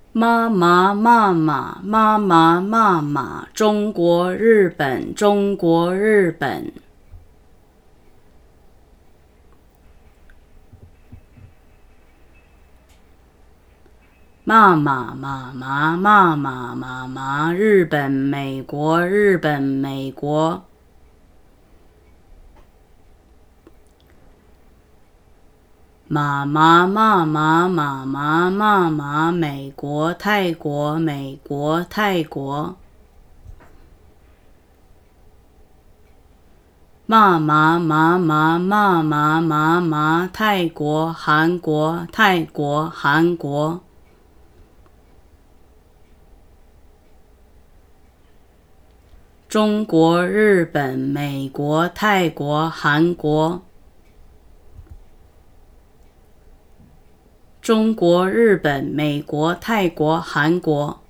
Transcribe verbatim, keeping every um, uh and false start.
妈妈妈妈妈妈妈妈，中国日本中国日本。妈妈妈妈妈妈妈妈，日本美国日本美国。妈妈妈妈妈妈妈妈，美国泰国美国泰国。妈妈妈妈妈妈妈妈，泰国韩国泰国韩国。中国日本美国泰国韩国。中国日本美国泰国韩国。